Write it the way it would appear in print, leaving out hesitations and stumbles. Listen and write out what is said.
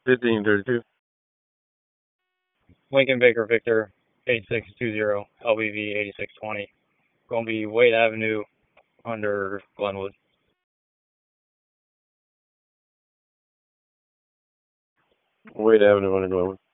1532. Lincoln Baker Victor 8620, LBV 8620. Going to be Wade Avenue under Glenwood. Wade Avenue, Underground.